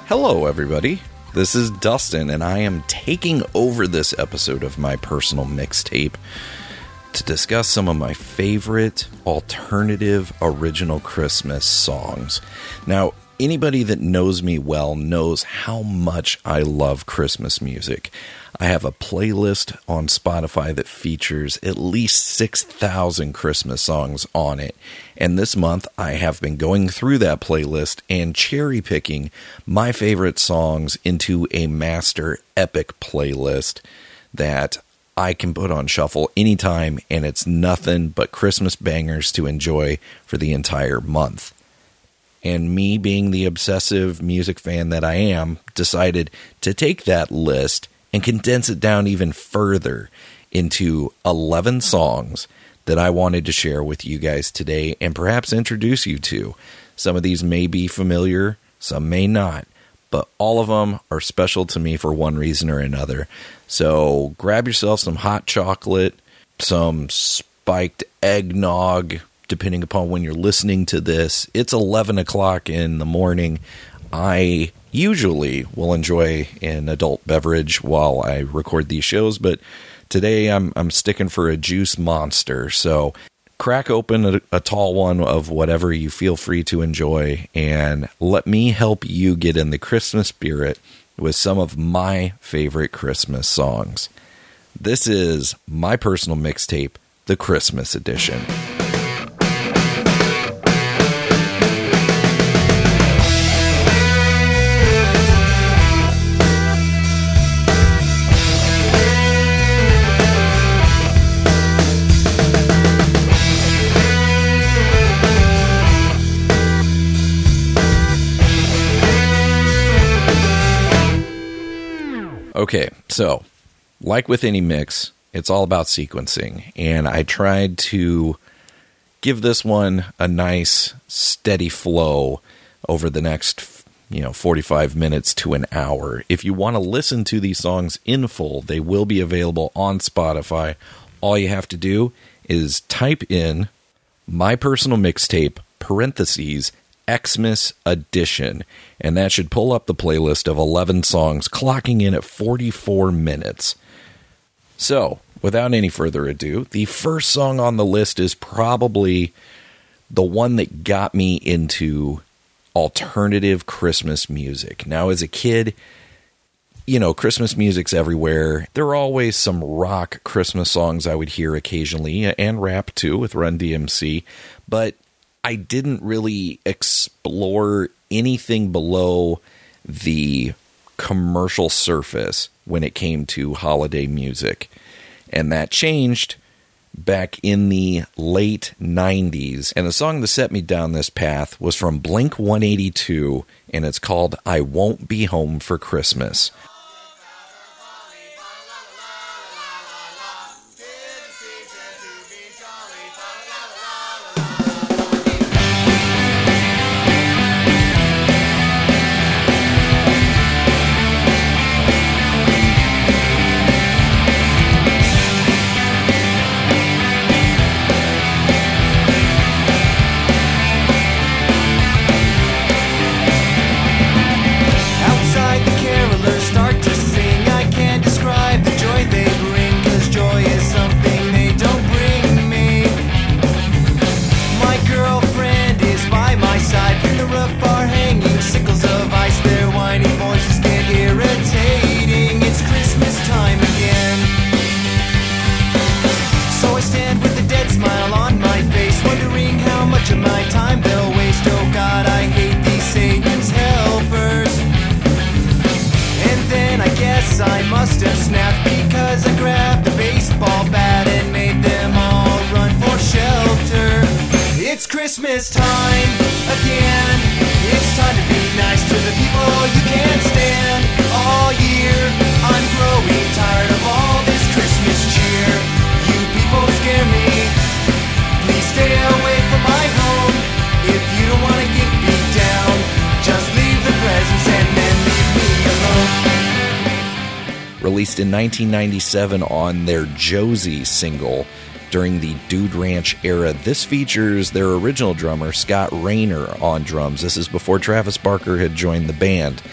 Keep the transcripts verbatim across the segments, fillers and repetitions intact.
Hello, everybody. This is Dustin, and I am taking over this episode of my personal mixtape to discuss some of my favorite alternative original Christmas songs. Now, anybody that knows me well knows how much I love Christmas music. I have a playlist on Spotify that features at least six thousand Christmas songs on it. And this month, I have been going through that playlist and cherry picking my favorite songs into a master epic playlist that I can put on shuffle anytime, and it's nothing but Christmas bangers to enjoy for the entire month. And me, being the obsessive music fan that I am, decided to take that list and condense it down even further into eleven songs that I wanted to share with you guys today and perhaps introduce you to. Some of these may be familiar, some may not, but all of them are special to me for one reason or another. So grab yourself some hot chocolate, some spiked eggnog, depending upon when you're listening to this. It's eleven o'clock in the morning. I usually will enjoy an adult beverage while I record these shows, but today I'm I'm sticking for a juice monster. So crack open a, a tall one of whatever you feel free to enjoy, and let me help you get in the Christmas spirit with some of my favorite Christmas songs. This is my personal mixtape, the Christmas edition. Okay, so, like with any mix, it's all about sequencing, and I tried to give this one a nice, steady flow over the next, you know, forty-five minutes to an hour. If you want to listen to these songs in full, they will be available on Spotify. All you have to do is type in my personal mixtape, parentheses, Xmas Edition, and that should pull up the playlist of eleven songs, clocking in at forty-four minutes. So, without any further ado, the first song on the list is probably the one that got me into alternative Christmas music. Now, as a kid, you know, Christmas music's everywhere. There are always some rock Christmas songs I would hear occasionally, and rap too with Run D M C, but I didn't really explore anything below the commercial surface when it came to holiday music. And that changed back in the late nineties. And the song that set me down this path was from Blink one eighty-two, and it's called I Won't Be Home for Christmas. I must have snapped because I grabbed the baseball bat and made them all run for shelter. It's Christmas time again. It's time to be nice to the people you can't stand all year. I'm growing tired of all this Christmas cheer. You people scare me. Please stay away from my home. If you don't want to get beat down, just leave the presents and then leave me alone. Released in nineteen ninety-seven on their Josie single during the Dude Ranch era, this features their original drummer, Scott Rayner, on drums. This is before Travis Barker had joined the band.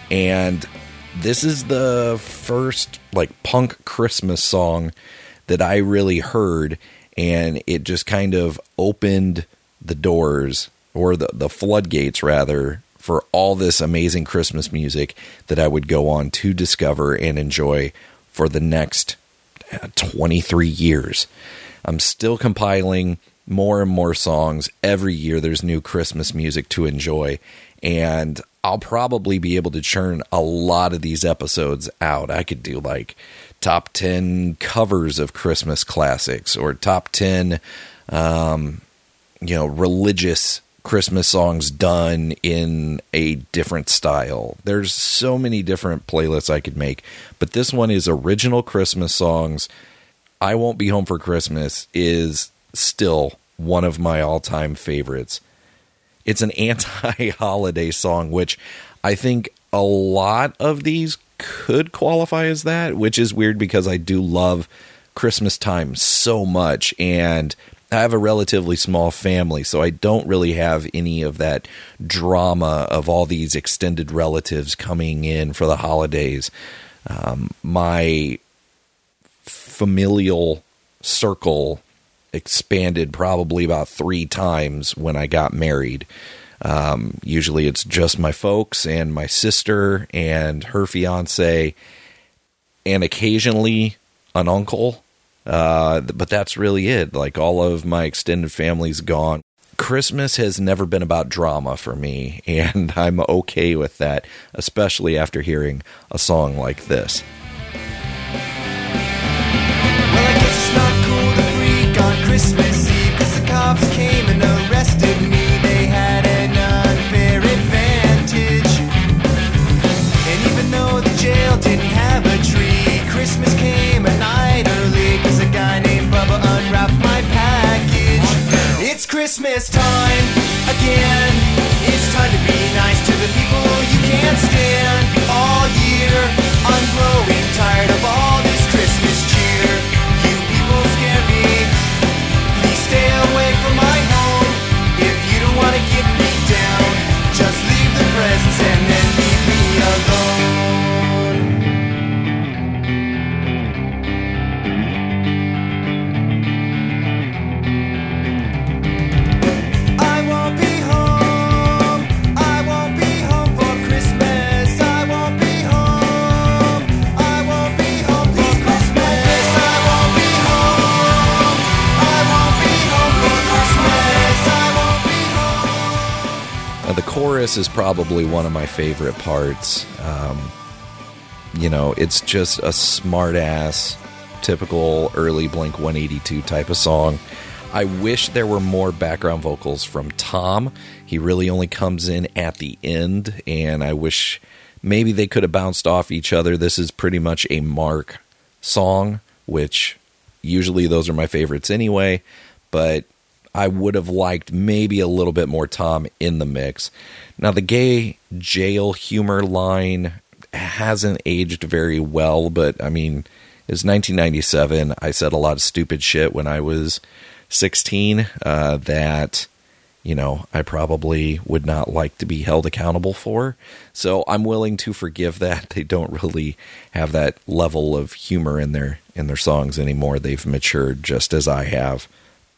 And this is the first like punk Christmas song that I really heard, and it just kind of opened the doors, or the, the floodgates rather, for all this amazing Christmas music that I would go on to discover and enjoy for the next twenty-three years. I'm still compiling more and more songs. Every year there's new Christmas music to enjoy, and I'll probably be able to churn a lot of these episodes out. I could do like top ten covers of Christmas classics, or top ten, um, you know, religious Christmas songs done in a different style. There's so many different playlists I could make, but this one is original Christmas songs. I Won't Be Home for Christmas is still one of my all-time favorites. It's an anti-holiday song, which I think a lot of these could qualify as that, which is weird because I do love Christmas time so much, and I have a relatively small family, so I don't really have any of that drama of all these extended relatives coming in for the holidays. Um, my familial circle expanded probably about three times when I got married. Um, usually it's just my folks and my sister and her fiance, and occasionally an uncle. Uh, but that's really it. Like, all of my extended family's gone. Christmas has never been about drama for me, and I'm okay with that, especially after hearing a song like this. Well, I guess it's not cool to freak on Christmas Eve, 'cause the cops came and arrested me. They had an unfair advantage. And even though the jail didn't have a tree, Christmas came a night early, 'cause a guy named Bubba unwrapped my package. It's Christmas time again. It's time to be nice to the people you can't stand. All year I'm growing tired of all this Christmas cheer. You people scare me. Please stay away from my home. If you don't want to get me down, just leave the presents and then leave me alone. I won't be home. I won't be home for Christmas. I won't be home. I won't be home for Christmas. I won't be home. I won't be home for Christmas. I won't be home. Uh, the chorus is probably one of my favorite parts. Um, you know, it's just a smart-ass, typical early Blink one eighty-two type of song. I wish there were more background vocals from Tom. He really only comes in at the end, and I wish maybe they could have bounced off each other. This is pretty much a Mark song, which usually those are my favorites anyway, but I would have liked maybe a little bit more Tom in the mix. Now, the gay jail humor line hasn't aged very well, but I mean, it's nineteen ninety-seven. I said a lot of stupid shit when I was sixteen uh, that, you know, I probably would not like to be held accountable for. So I'm willing to forgive that. They don't really have that level of humor in their in their songs anymore. They've matured just as I have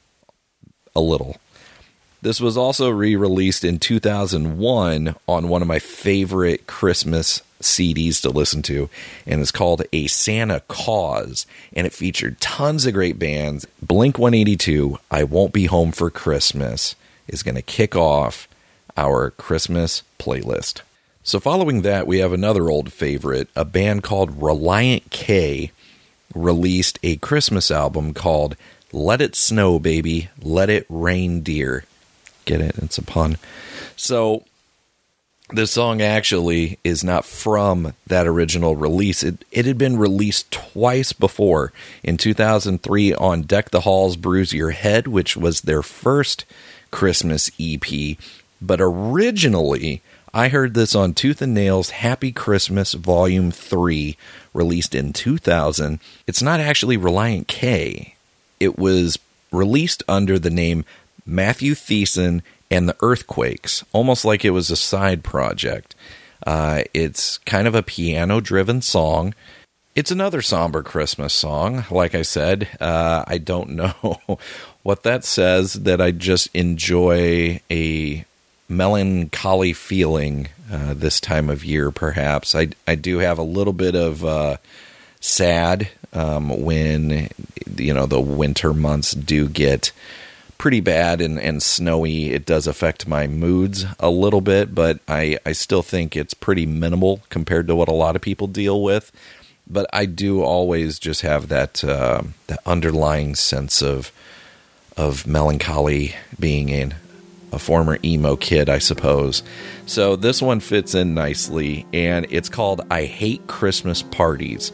a little. This was also re-released in two thousand one on one of my favorite Christmas C Ds to listen to, and it's called A Santa Cause, and it featured tons of great bands. Blink one eighty-two, I Won't Be Home for Christmas, is going to kick off our Christmas playlist. So following that, we have another old favorite. A band called Relient K released a Christmas album called Let It Snow, Baby, Let It Rain, Dear. Get it? It's a pun. So this song actually is not from that original release. It it had been released twice before. In two thousand three on Deck the Halls, Bruise Your Head, which was their first Christmas E P. But originally, I heard this on Tooth and Nail's Happy Christmas Volume three, released in two thousand. It's not actually Relient K. It was released under the name Matthew Thiessen and the Earthquakes, almost like it was a side project. Uh, it's kind of a piano-driven song. It's another somber Christmas song. Like I said, uh, I don't know what that says, that I just enjoy a melancholy feeling uh, this time of year, perhaps. I, I do have a little bit of uh, sad um, when, you know, the winter months do get pretty bad and, and snowy. It does affect my moods a little bit, but I, I still think it's pretty minimal compared to what a lot of people deal with. But I do always just have that uh, that underlying sense of of melancholy, being in a former emo kid, I suppose. So this one fits in nicely, and it's called I Hate Christmas Parties.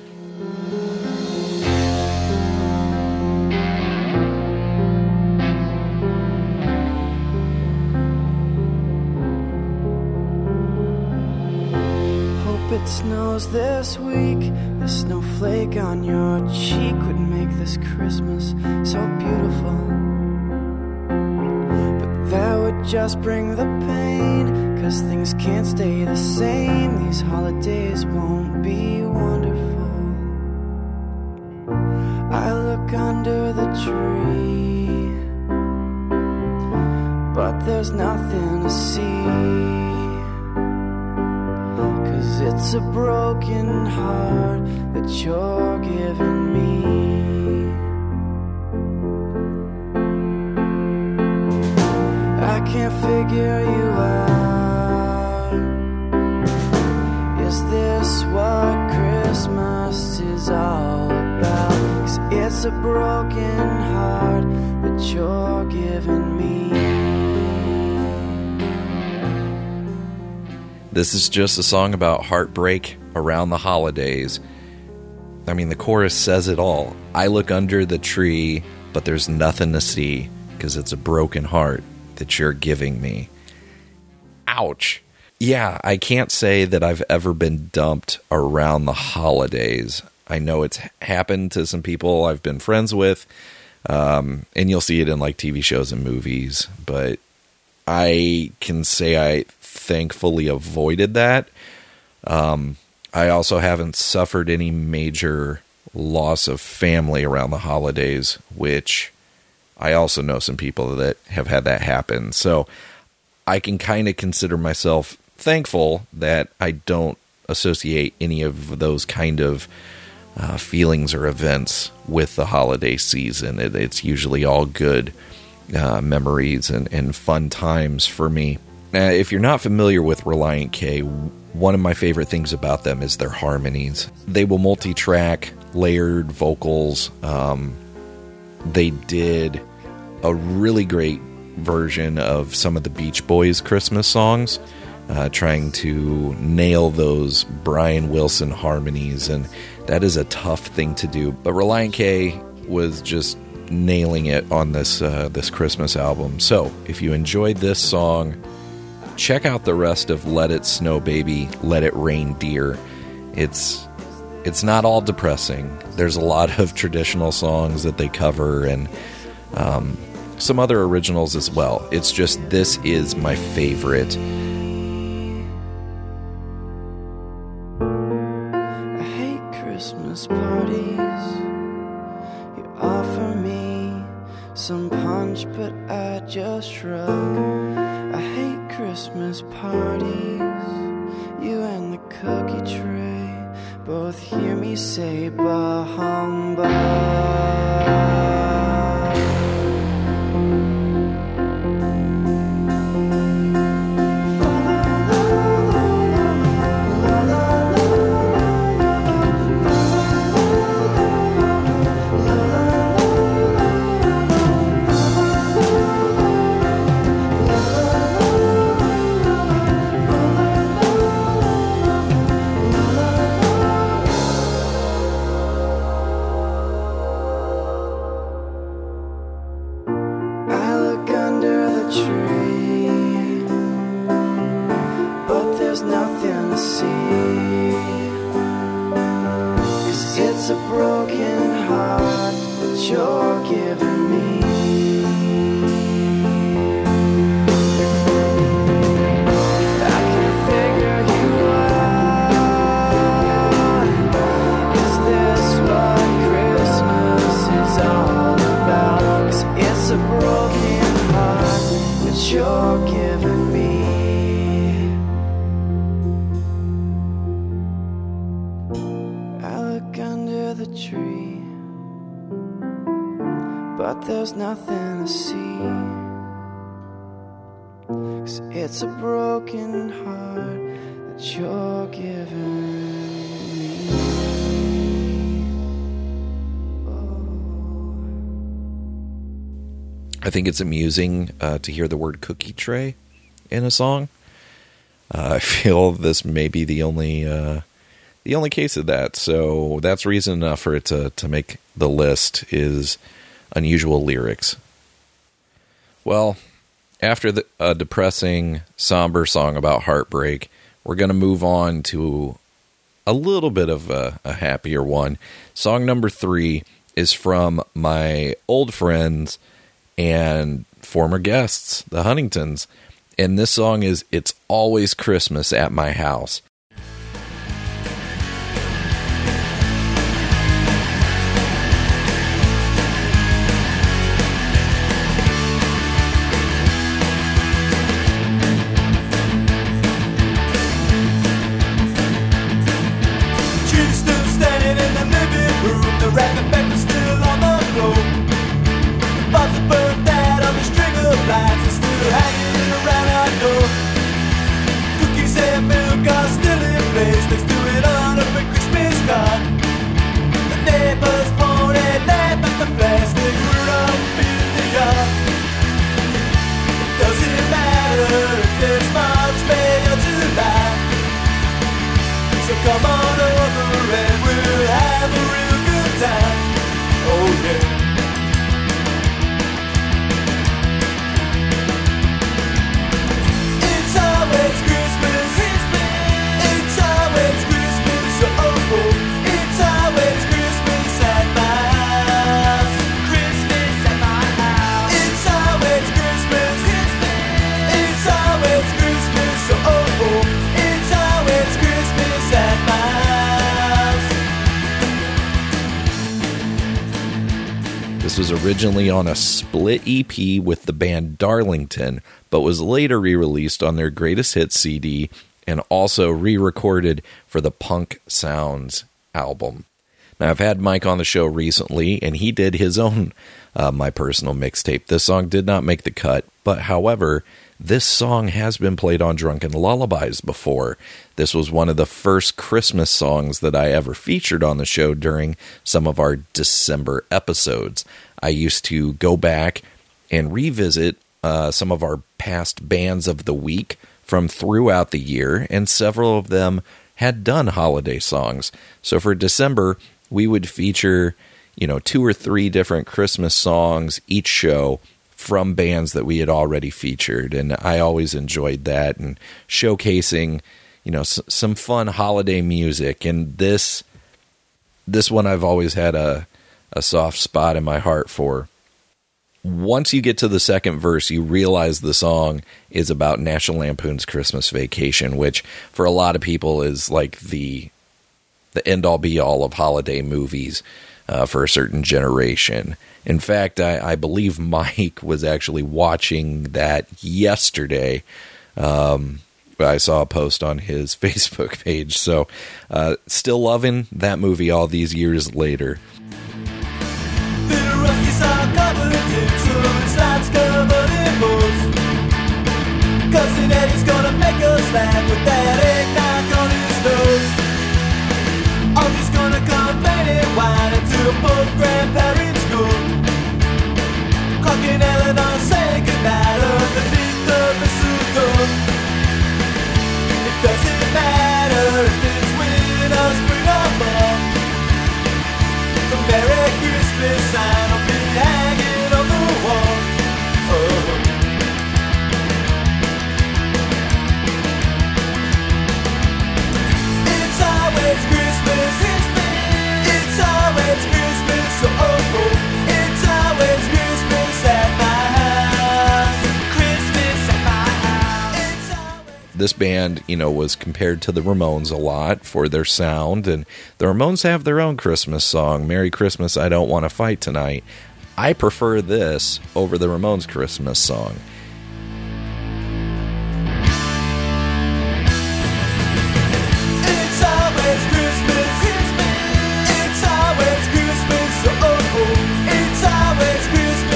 It snows this week. The snowflake on your cheek would make this Christmas so beautiful. But that would just bring the pain, 'cause things can't stay the same. These holidays won't be wonderful. I look under the tree, but there's nothing to see. It's a broken heart that you're giving me. I can't figure you out. Is this what Christmas is all about? 'Cause it's a broken heart that you're giving me. This is just a song about heartbreak around the holidays. I mean, the chorus says it all. I look under the tree, but there's nothing to see, 'cause it's a broken heart that you're giving me. Ouch. Yeah, I can't say that I've ever been dumped around the holidays. I know it's happened to some people I've been friends with, um, and you'll see it in like T V shows and movies, but I can say I thankfully avoided that. Um, I also haven't suffered any major loss of family around the holidays, which I also know some people that have had that happen. So I can kind of consider myself thankful that I don't associate any of those kind of uh, feelings or events with the holiday season. It, it's usually all good uh, memories and, and fun times for me. Now, if you're not familiar with Relient K, one of my favorite things about them is their harmonies. They will multi-track, layered vocals. Um, they did a really great version of some of the Beach Boys Christmas songs, uh, trying to nail those Brian Wilson harmonies, and that is a tough thing to do. But Relient K was just nailing it on this uh, this Christmas album. So if you enjoyed this song, check out the rest of Let It Snow Baby, Let It Rain Dear. It's it's not all depressing. There's a lot of traditional songs that they cover, and um, some other originals as well. It's just, this is my favorite. I hate Christmas parties. You offer me some punch, but I just shrug. I hate Christmas parties. You and the cookie tray both hear me say bah humbug. I can figure you out. but there's nothing to see. 'Cause it's a broken heart that you're giving me. Oh. I think it's amusing uh, to hear the word cookie tray in a song. Uh, I feel this may be the only uh, the only case of that, so that's reason enough for it to, to make the list, is unusual lyrics. Well, after the, a depressing, somber song about heartbreak, we're going to move on to a little bit of a, a happier one. Song number three is from my old friends and former guests, the Huntingtons. And this song is It's Always Christmas at My House. She's still standing in the living room, the wrapping paper's still on the floor. The box of burnt out on the string of lights is still hanging around our door. Cookies and milk are still in place next to an unopened Christmas card. The neighbors point and laugh at the plastic Rudolph in the yard. It doesn't matter if it's March, May or July. So come on over and we'll have a real good time. Oh yeah. It's always Christmas. It's always Christmas. Oh, oh. It's always Christmas at my house. Christmas at my house. It's always Christmas. It's always Christmas. Oh, oh. It's always Christmas at my house. This was originally on a split E P with the band Darlington, but was later re-released on their Greatest Hits C D and also re-recorded for the Punk Sounds album. Now, I've had Mike on the show recently, and he did his own uh, My Personal Mixtape. This song did not make the cut, but however, this song has been played on Drunken Lullabies before. This was one of the first Christmas songs that I ever featured on the show during some of our December episodes. I used to go back and revisit uh, some of our past bands of the week from throughout the year, and several of them had done holiday songs. So for December, we would feature, you know, two or three different Christmas songs each show from bands that we had already featured, and I always enjoyed that, and showcasing, you know, s- some fun holiday music. And this this one I've always had a a soft spot in my heart for. Once you get to the second verse, you realize the song is about National Lampoon's Christmas Vacation, which for a lot of people is like the the end-all be-all of holiday movies uh, for a certain generation. In fact, I, I believe Mike was actually watching that yesterday. Um, I saw a post on his Facebook page. So uh, still loving that movie all these years later. Little Rusty's all covered in tinsel and slides covered in moss. Cousin Eddie's gonna make us laugh with that eggnog on his nose. Audrey's gonna come painting wine into a poor grandparents' school. Clark and Eleanor say goodnight underneath the mistletoe. It doesn't matter if it's winter, spring or fall. The Merry Christmas sign will be hanging on the wall. Oh. It's always Christmas. It's always Christmas. Oh, oh. It's always Christmas at my house. Christmas at my house. It's always... This band, you know, was compared to the Ramones a lot for their sound, and the Ramones have their own Christmas song, Merry Christmas, I Don't Want to Fight Tonight. I prefer this over the Ramones Christmas song. It's always Christmas. It's always Christmas. Oh, oh. It's always Christmas.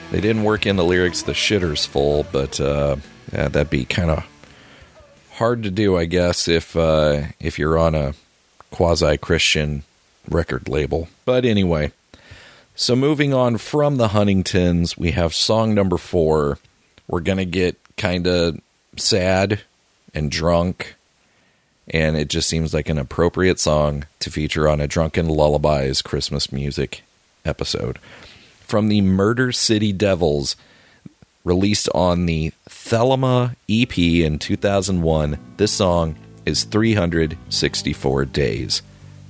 They didn't work in the lyrics the shitters full, but uh, yeah, that'd be kind of hard to do, I guess, if uh, if you're on a quasi-Christian record label. But anyway, so moving on from the Huntingtons, we have song number four. We're going to get kind of sad and drunk, and it just seems like an appropriate song to feature on a Drunken Lullabies Christmas music episode. From the Murder City Devils, released on the Thelema E P in two thousand one, this song is three hundred sixty-four days.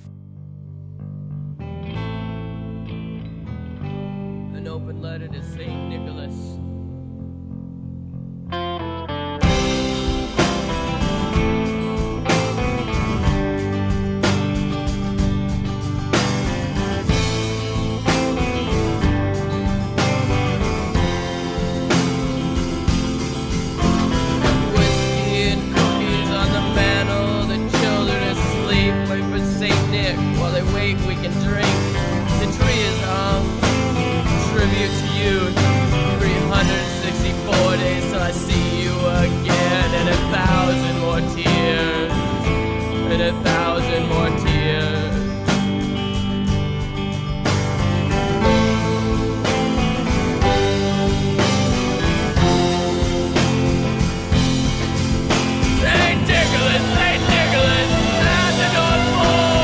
An open letter to Saint Nicholas. We can drink. The tree is hung. Tribute to you. three hundred sixty-four days till I see you again. And a thousand more tears. And a thousand more tears. Saint Nicholas, Saint Nicholas, at the North Pole.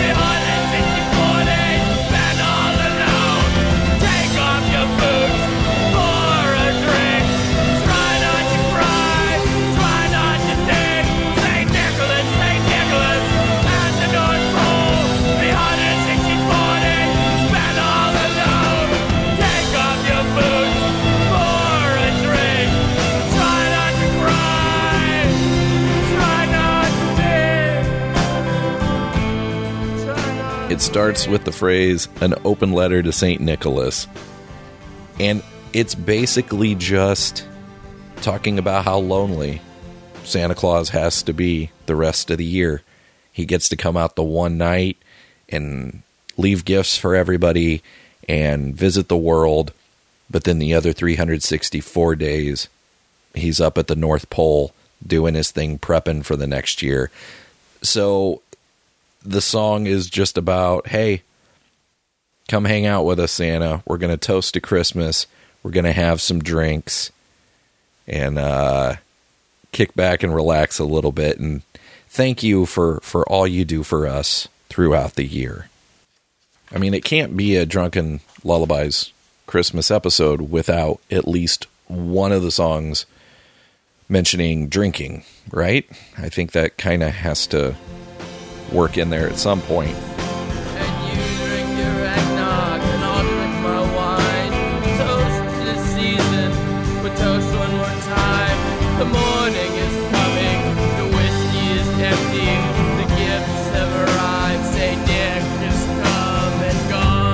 It starts with the phrase, an open letter to Saint Nicholas. And it's basically just talking about how lonely Santa Claus has to be the rest of the year. He gets to come out the one night and leave gifts for everybody and visit the world. But then the other three hundred sixty-four days, he's up at the North Pole doing his thing, prepping for the next year. So the song is just about, hey, come hang out with us, Santa. We're going to toast to Christmas. We're going to have some drinks and uh, kick back and relax a little bit. And thank you for, for all you do for us throughout the year. I mean, it can't be a Drunken Lullabies Christmas episode without at least one of the songs mentioning drinking, right? I think that kind of has to work in there at some point. And you drink your eggnog, and I'll drink my wine. Toast to the season, but toast one more time. The morning is coming, the whiskey is empty, the gifts have arrived. Saint Nick has come and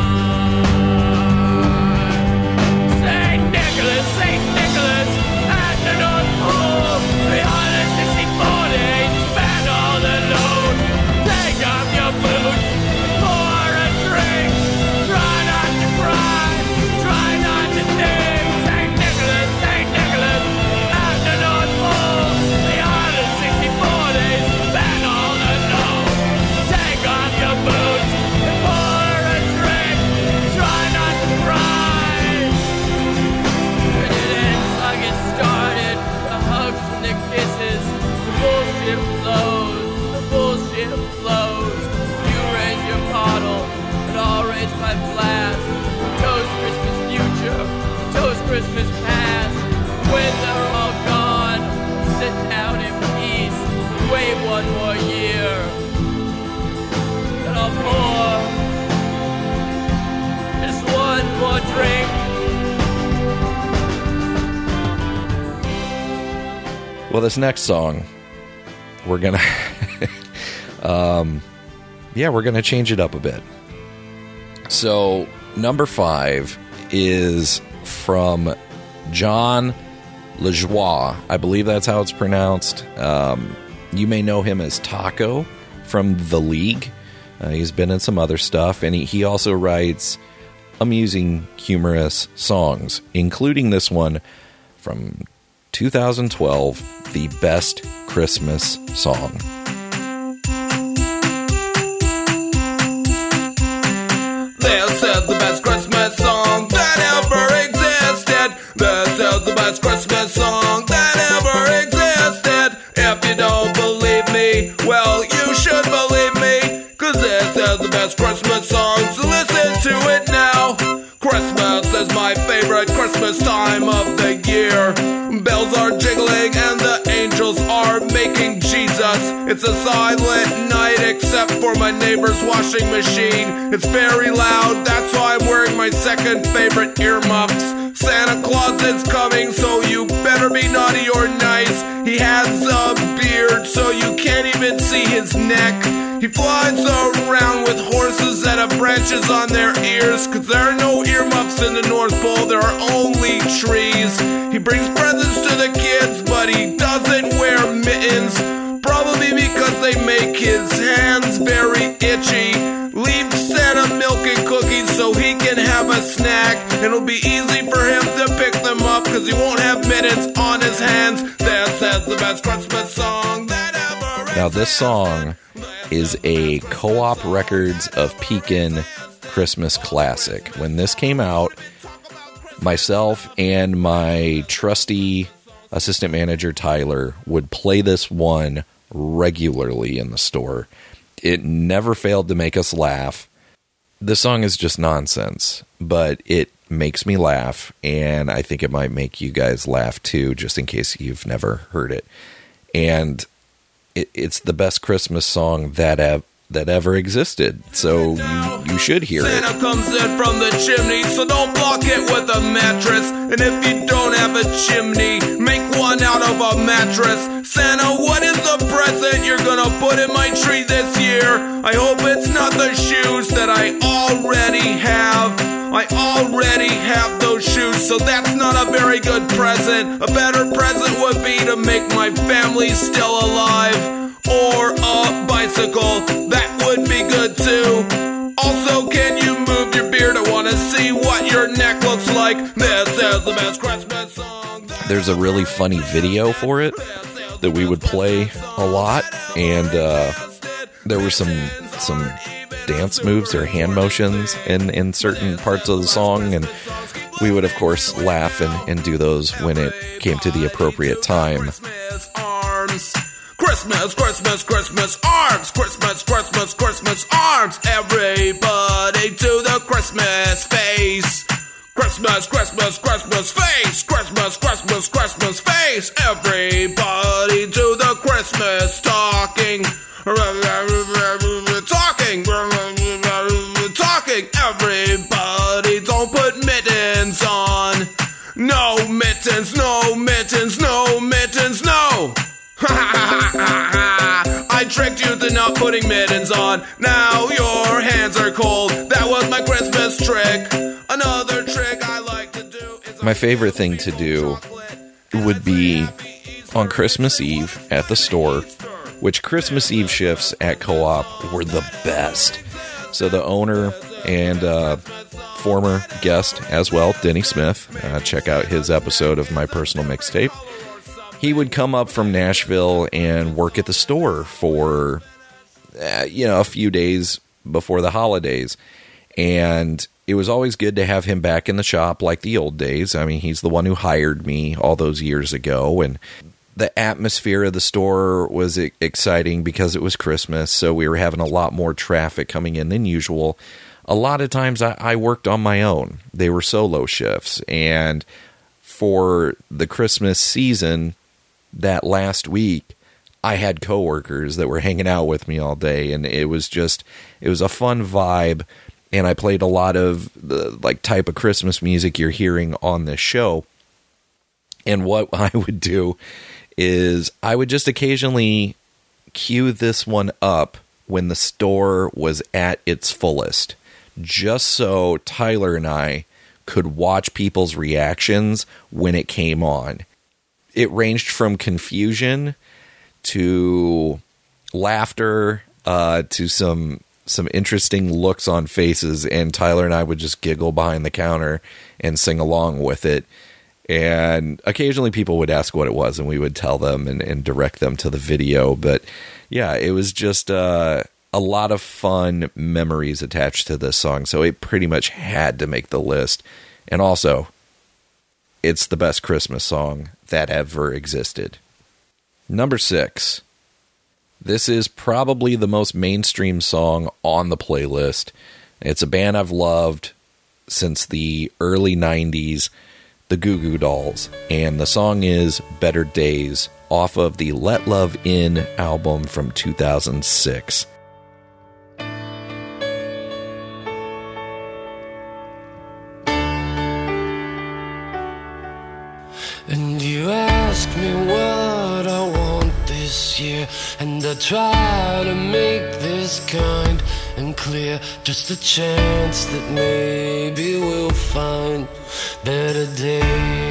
gone. Saint Nicholas, Saint Nicholas, at the North Pole, three hundred sixty-four days, spent all alone. Take off your boots, pour a drink. Try not to cry, try not to think. Saint Nicholas, Saint Nicholas, at the North Pole, three hundred sixty-four days, spent all alone. Take off your boots and pour a drink. Try not to cry. And it ends like it started. The hugs and the kisses, the bullshit flows. Bullshit flows. You raise your bottle, and I'll raise my flask. Toast Christmas future, toast Christmas past. When they're all gone, sit down in peace. Wait one more year, and I'll pour just one more drink. Well, this next song, we're gonna um yeah we're gonna change it up a bit. So number five is from John LaJoie. I believe that's how it's pronounced. Um you may know him as Taco from The League. Uh, he's been in some other stuff, and he, he also writes amusing, humorous songs, including this one from two thousand twelve, the best Christmas song. This is the best Christmas song that ever existed. This is the best Christmas song that ever existed. If you don't believe me, well, you should believe me, 'cause this is the best Christmas song, so listen to it now. Christmas is my favorite Christmas time of the year. Bells are jingling and the angels are making Jesus. It's a silent night except for my neighbor's washing machine. It's very loud, that's why I'm wearing my second favorite earmuffs. Santa Claus is coming, so you better be naughty or nice. He has a beard, so you can't even see his neck. He flies around with horses that have branches on their ears, 'cause there are no earmuffs in the North Pole, there are only trees. He brings presents to the kids, but he doesn't wear mittens, probably because they make his hands very itchy. Leave Santa milk and cookies so he can have a snack. It'll be easy for him to pick them up, 'cause he won't have mittens on his hands. This is the best Christmas song that ever. Now, this song is a Co-op Records of Pekin Christmas classic. When this came out, myself and my trusty assistant manager Tyler would play this one regularly in the store. It never failed to make us laugh. The song is just nonsense, but it makes me laugh, and I think it might make you guys laugh too, just in case you've never heard it. And it, it's the best Christmas song that ev- that ever existed, so you, you should hear it. Santa comes in from the chimney, so don't block it with a mattress. And if you don't have a chimney, make one out of a mattress. Santa, what is the present you're gonna put in my tree this year? I hope it's not the shoes that I already have. I already have those shoes, so that's not a very good present. A better present would be to make my family still alive. Or a bicycle, that would be good too. Also, can you move your beard? I want to see what your neck looks like. This is the best Christmas song. There's a really funny video for it that we would play a lot, and uh, there were some some dance moves or hand motions in, in certain parts of the song, and we would, of course, laugh and, and do those when it came to the appropriate time. Christmas, Christmas, Christmas arms, Christmas, Christmas, Christmas arms, everybody to the Christmas face. Christmas, Christmas, Christmas face, Christmas, Christmas, Christmas face, everybody to the Christmas talking, talking, talking, everybody don't put mittens on. No mittens, no mittens, no mittens, no. I tricked you to not putting mittens on. Now your hands are cold. That was my Christmas trick. Another trick I like to do is my favorite thing to do would be on Christmas Eve at the store, which Christmas Eve shifts at Co-op were the best. So the owner and uh, former guest as well, Denny Smith, uh, check out his episode of my personal mixtape. He would come up from Nashville and work at the store for, uh, you know, a few days before the holidays. And it was always good to have him back in the shop like the old days. I mean, he's the one who hired me all those years ago. And the atmosphere of the store was exciting because it was Christmas. So we were having a lot more traffic coming in than usual. A lot of times I, I worked on my own. They were solo shifts. And for the Christmas season, that last week, I had coworkers that were hanging out with me all day, and it was just, it was a fun vibe, and I played a lot of the like type of Christmas music you're hearing on this show. And what I would do is I would just occasionally cue this one up when the store was at its fullest, just so Tyler and I could watch people's reactions when it came on. It ranged from confusion to laughter uh, to some some interesting looks on faces, and Tyler and I would just giggle behind the counter and sing along with it. And occasionally people would ask what it was, and we would tell them and, and direct them to the video. But yeah, it was just uh, a lot of fun memories attached to this song, so it pretty much had to make the list. And also, it's the best Christmas song that ever existed. Number six. This is probably the most mainstream song on the playlist. It's a band I've loved since the early nineties, the Goo Goo Dolls, and the song is Better Days off of the Let Love In album from two thousand six. And you ask me what I want this year, and I try to make this kind and clear. Just a chance that maybe we'll find better days.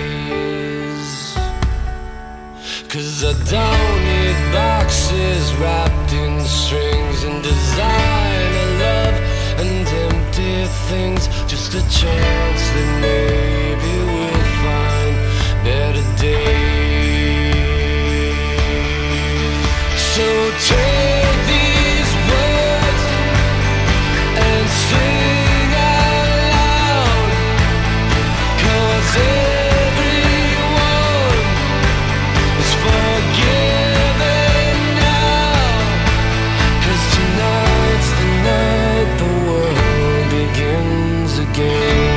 'Cause I don't need boxes wrapped in strings and designer love and empty things. Just a chance that maybe we'll find better days. So take these words and sing out loud, 'cause everyone is forgiven now, 'cause tonight's the night the world begins again.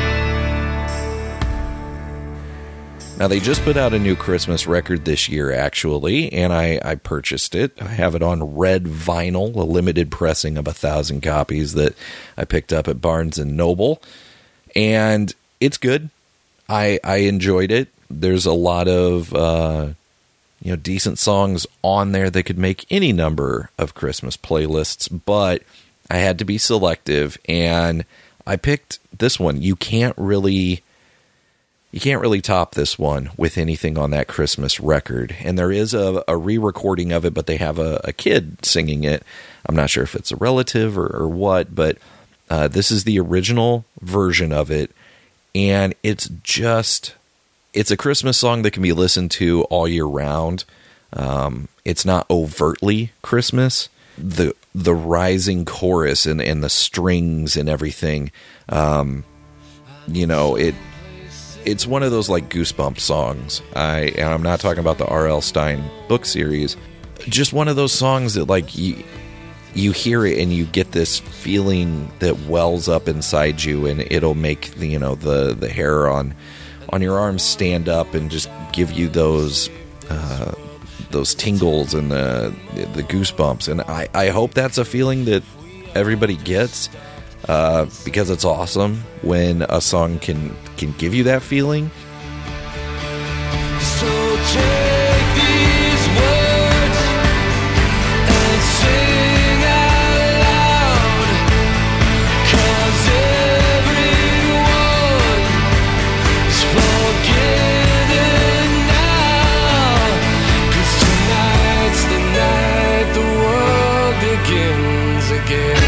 Now, they just put out a new Christmas record this year, actually, and I, I purchased it. I have it on red vinyl, a limited pressing of a thousand copies that I picked up at Barnes and Noble, and it's good. I I enjoyed it. There's a lot of uh, you know decent songs on there that could make any number of Christmas playlists, but I had to be selective, and I picked this one. You can't really... You can't really top this one with anything on that Christmas record. And there is a, a re-recording of it, but they have a, a kid singing it. I'm not sure if it's a relative or, or what, but uh, this is the original version of it. And it's just, it's a Christmas song that can be listened to all year round. Um, it's not overtly Christmas. The the rising chorus and, and the strings and everything, um, you know, it... It's one of those like goosebump songs. I and I'm not talking about the R L. Stine book series. Just one of those songs that like you you hear it and you get this feeling that wells up inside you, and it'll make the, you know the the hair on on your arms stand up and just give you those uh, those tingles and the the goosebumps. And I, I hope that's a feeling that everybody gets. Uh, because it's awesome when a song can can give you that feeling. So take these words and sing out loud, 'cause everyone is forgiven now, 'cause tonight's the night the world begins again.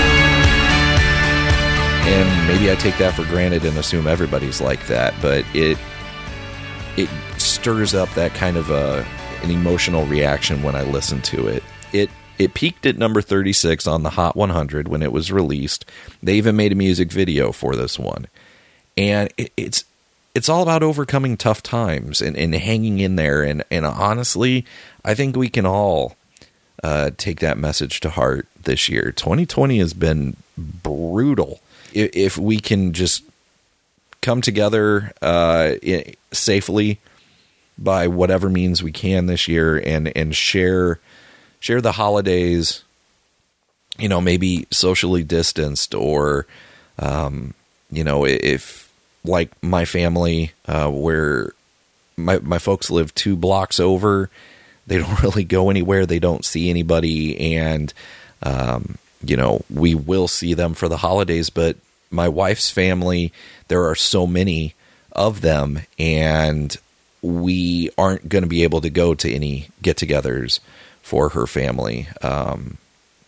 And maybe I take that for granted and assume everybody's like that, but it it stirs up that kind of a, an emotional reaction when I listen to it. It it peaked at number thirty-six on the Hot one hundred when it was released. They even made a music video for this one. And it, it's it's all about overcoming tough times and, and hanging in there. And, and honestly, I think we can all uh, take that message to heart this year. twenty twenty has been brutal. If we can just come together uh, safely by whatever means we can this year, and, and share share the holidays, you know, maybe socially distanced, or um, you know, if like my family, uh, where my my folks live two blocks over, they don't really go anywhere, they don't see anybody, and um, you know, we will see them for the holidays, but my wife's family, there are so many of them, and we aren't going to be able to go to any get-togethers for her family. Um,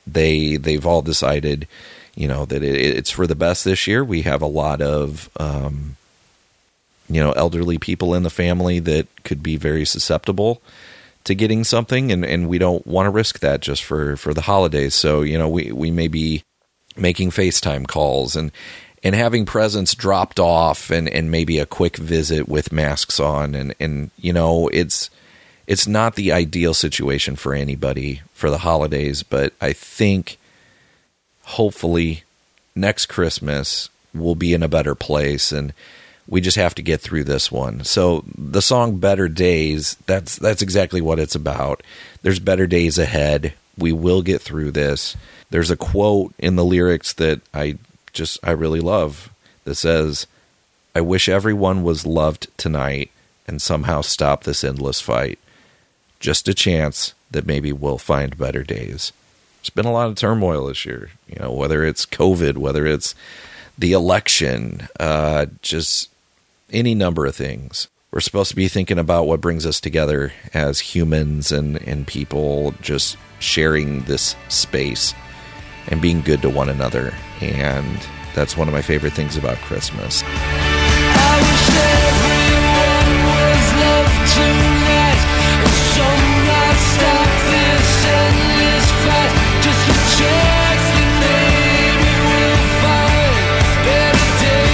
they they've all decided, you know, that it, it's for the best this year. We have a lot of um, you know, elderly people in the family that could be very susceptible to getting something, and, and we don't want to risk that just for, for the holidays. So, you know, we, we may be making FaceTime calls and, and having presents dropped off and, and maybe a quick visit with masks on. And, and, you know, it's, it's not the ideal situation for anybody for the holidays, but I think hopefully next Christmas we'll be in a better place, and we just have to get through this one. So the song Better Days, that's that's exactly what it's about. There's better days ahead. We will get through this. There's a quote in the lyrics that I just I really love that says, "I wish everyone was loved tonight and somehow stop this endless fight. Just a chance that maybe we'll find better days." There's been a lot of turmoil this year, you know, whether it's COVID, whether it's the election, uh, just any number of things. We're supposed to be thinking about what brings us together as humans and, and people, just sharing this space and being good to one another. And that's one of my favorite things about Christmas. I wish everyone was loved tonight, and somehow stop this endless fight. Just a chance that maybe we'll find better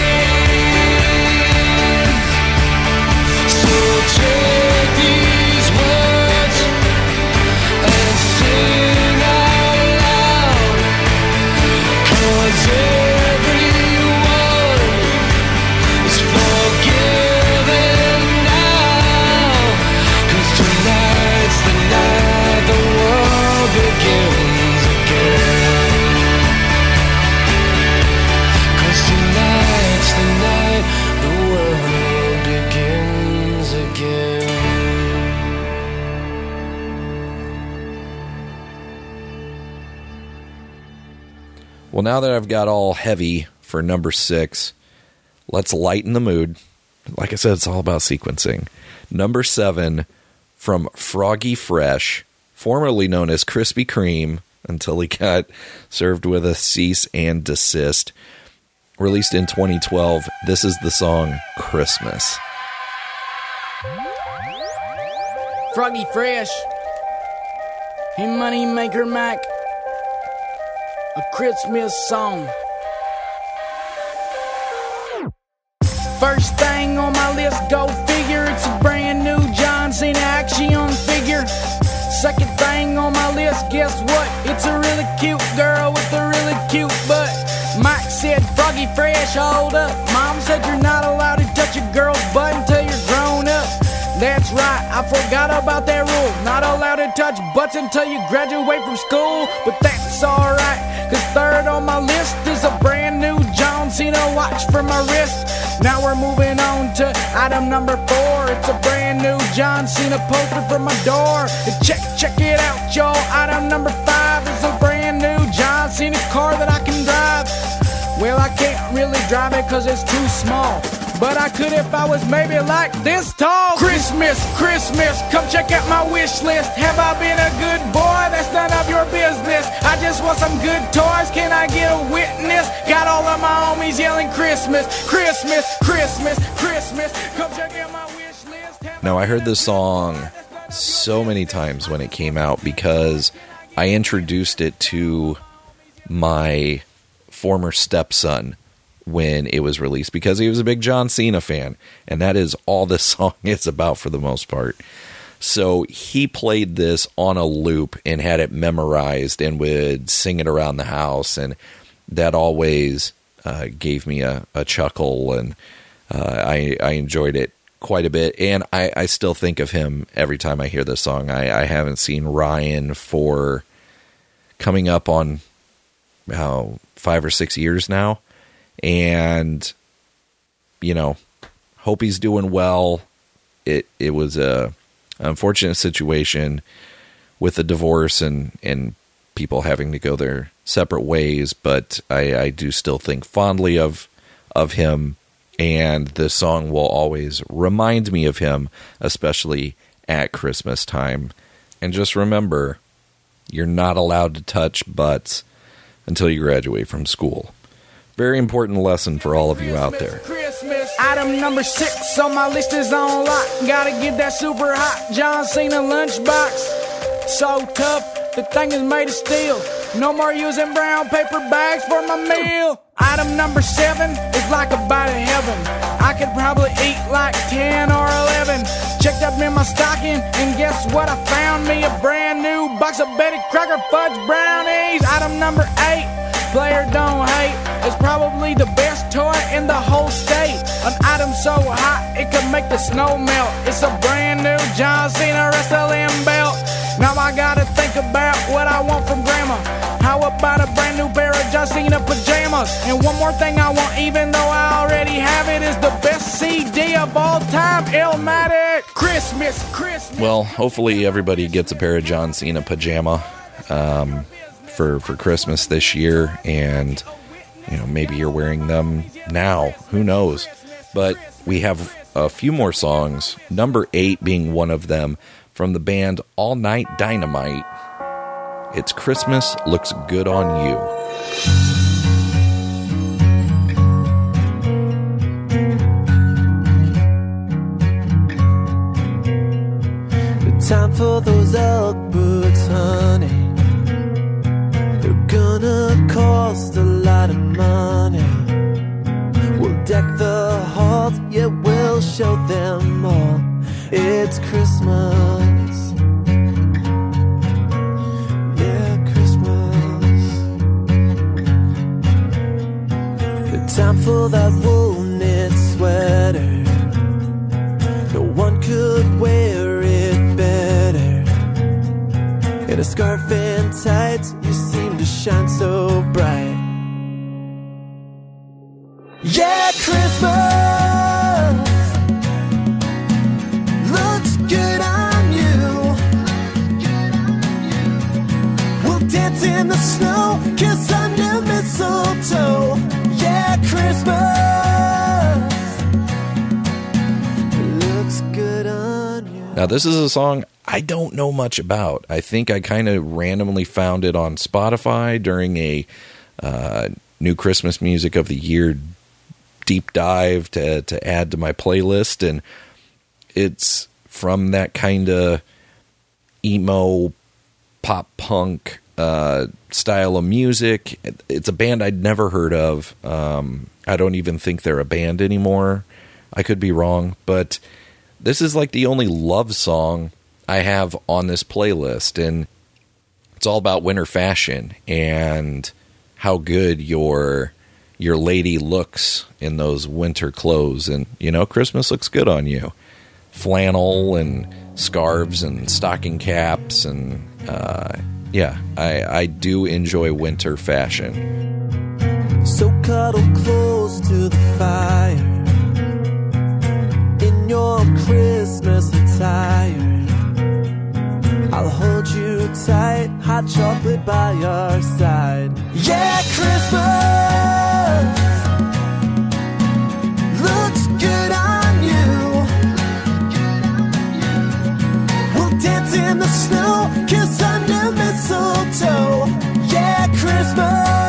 days. So take these words and sing out loud, 'cause everyone is forgiven now. 'Cause tonight's the night the world begins again. 'Cause tonight's the night the world begins again. Well, now that I've got all heavy for number six, let's lighten the mood. Like I said, it's all about sequencing. Number seven, from Froggy Fresh, formerly known as Krispy Kreme, until he got served with a cease and desist. Released in twenty twelve, this is the song Christmas. Froggy Fresh, hey Money Maker Mac, a Christmas song. First thing on my list, go figure, it's a brand new John Cena action figure. Second thing on my list, guess what? It's a really cute girl with a really cute butt. Mike said, Froggy Fresh, hold up. Mom said you're not allowed to touch a girl's butt until you're grown up. That's right, I forgot about that rule. Not allowed to touch butts until you graduate from school. But that's alright, cause third on my list is a brand new John Cena watch for my wrist. Now we're moving on to item number four. It's a brand new John Cena poster for my door. And check, check it out, y'all. Item number five is a brand new John Cena car that I can drive. Well, I can't really drive it cause it's too small, but I could if I was maybe like this tall. Christmas, Christmas, come check out my wish list. Have I been a good boy? That's none of your business. I just want some good toys, can I get a witness? Got all of my homies yelling Christmas, Christmas, Christmas, Christmas. Come check out my wish list. Have Now, I heard this song so many times when it came out because I introduced it to my former stepson when it was released, because he was a big John Cena fan, and that is all this song is about for the most part. So he played this on a loop and had it memorized and would sing it around the house, and that always uh, gave me a, a chuckle, and uh, I, I enjoyed it quite a bit, and I, I still think of him every time I hear this song. I, I haven't seen Ryan for coming up on how five or six years now, and you know, hope he's doing well. It it was a unfortunate situation with a divorce and and people having to go their separate ways, but I, I do still think fondly of of him, and the song will always remind me of him, especially at Christmas time. And just remember, You're not allowed to touch butts until you graduate from school. Very important lesson for all of you out there. Item number six on my list is on lock. Gotta get that super hot John Cena lunchbox. So tough, the thing is made of steel. No more using brown paper bags for my meal. Item number seven is like a bite of heaven. I could probably eat like ten or eleven. Checked up in my stocking, and guess what? I found me a brand new box of Betty Crocker Fudge Brownies. Item number eight, player don't hate. It's probably the best toy in the whole state. An item so hot, it could make the snow melt. It's a brand new John Cena wrestling belt. Now I gotta think about what I want from grandma. How about a brand new pair of John Cena pajamas? And one more thing I want, even though I already have it, is the best C D of all time, Illmatic. Christmas, Christmas. Well, hopefully everybody gets a pair of John Cena pajama um, for for Christmas this year, and you know, maybe you're wearing them now. Who knows? But we have a few more songs. Number eight being one of them, from the band All Night Dynamite. It's Christmas Looks Good on You. Time for those Elk boots, honey. They're gonna cost a lot of money. We'll deck the halls, yeah, we'll show them all. It's Christmas. Yeah, Christmas. The time for that wool knit sweater. No one could wear it better. In a scarf and tights, you seem to shine so bright. Yeah, Christmas looks good on you. We'll dance in the snow, kiss under mistletoe. Yeah, Christmas looks good on you. Now, this is a song I don't know much about. I think I kind of randomly found it on Spotify during a uh, new Christmas music of the year deep dive to, to add to my playlist. And it's from that kind of emo pop punk uh, style of music. It's a band I'd never heard of. Um, I don't even think they're a band anymore. I could be wrong, but this is like the only love song I have on this playlist, and it's all about winter fashion and how good your your lady looks in those winter clothes. And you know, Christmas looks good on you. Flannel and scarves and stocking caps, and uh, yeah, I, I do enjoy winter fashion. So cuddle close to the fire in your Christmas attire. I'll hold you tight, hot chocolate by your side. Yeah, Christmas looks good on you. We'll dance in the snow, kiss under mistletoe. Yeah, Christmas.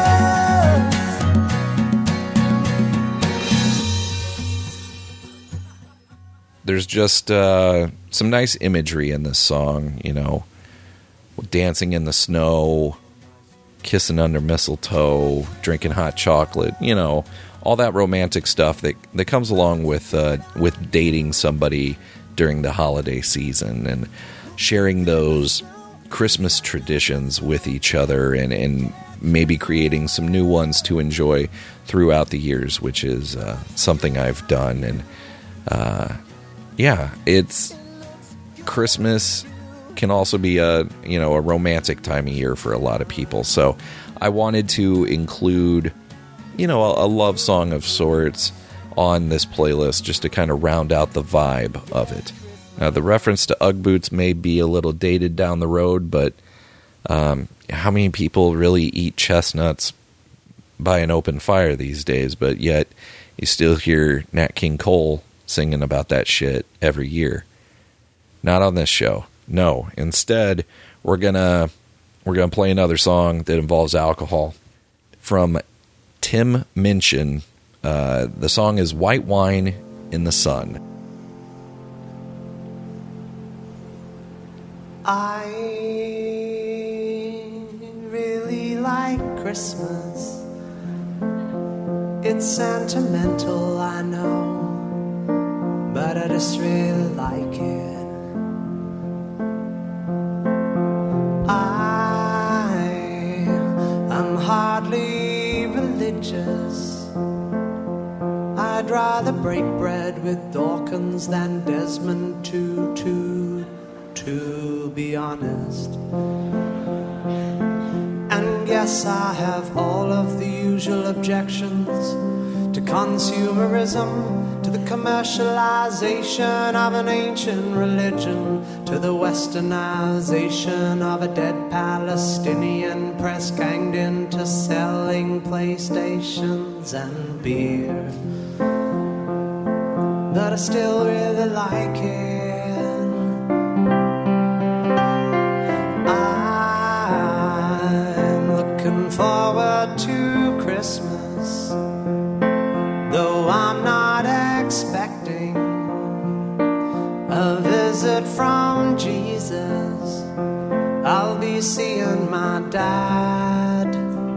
There's just uh, some nice imagery in this song, you know, dancing in the snow, kissing under mistletoe, drinking hot chocolate, you know, all that romantic stuff that, that comes along with uh, with dating somebody during the holiday season and sharing those Christmas traditions with each other, and, and maybe creating some new ones to enjoy throughout the years, which is uh, something I've done. And uh yeah, it's Christmas can also be a, you know, a romantic time of year for a lot of people. So I wanted to include, you know, a, a love song of sorts on this playlist just to kind of round out the vibe of it. Now, the reference to Ugg boots may be a little dated down the road, but um, how many people really eat chestnuts by an open fire these days? But yet you still hear Nat King Cole singing about that shit every year. Not on this show. No. Instead, we're gonna we're going to play another song that involves alcohol from Tim Minchin. Uh, the song is White Wine in the Sun. I really like Christmas. It's sentimental, I know, but I just really like it. I am hardly religious. I'd rather break bread with Dawkins than Desmond Tutu, to be honest. And yes, I have all of the usual objections to consumerism, to the commercialization of an ancient religion, to the westernization of a dead Palestinian press ganged into selling PlayStations and beer. But I still really like it. I'm looking forward to Christmas, though I'm not expecting a visit from Jesus. I'll be seeing my dad,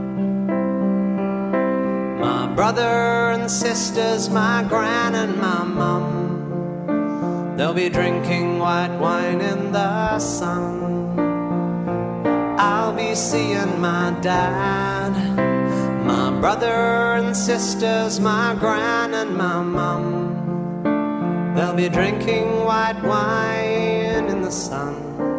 my brother and sisters, my gran and my mum. They'll be drinking white wine in the sun. I'll be seeing my dad, my brother and sisters, my gran and my mum. They'll be drinking white wine in the sun.